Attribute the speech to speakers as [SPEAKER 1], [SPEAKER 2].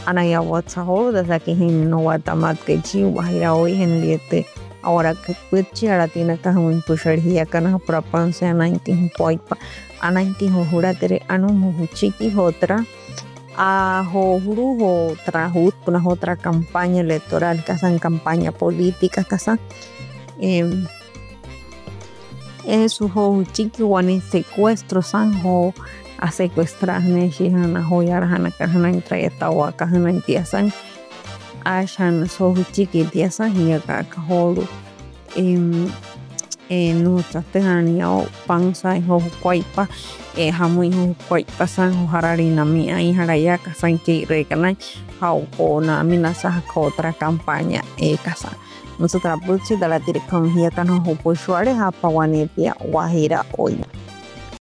[SPEAKER 1] anayahuatsajo desde hin no guatamatquechi guajira hoy hen liete ahora que puchi aratina kahun pusharhia kana prapanse anainti poipa anainti juratere anu chiqui otra a juru otra hut una otra campaña electoral casan campaña política casa eso ho chiqui guani secuestro sanjo a secuestrar neshihana hoyarhana kahana entreta o kahana tiasan ashan so chiqui tiasan hiaka kaholu no tatehani o pansa ho kwaipa hamui ho kwaipa san hararina mi ai harayaka san ki rekana hau ona minasa otra campaña casa nosotros pues de la dirección hiaka no ho poshuare hapa wanetia guajira hoy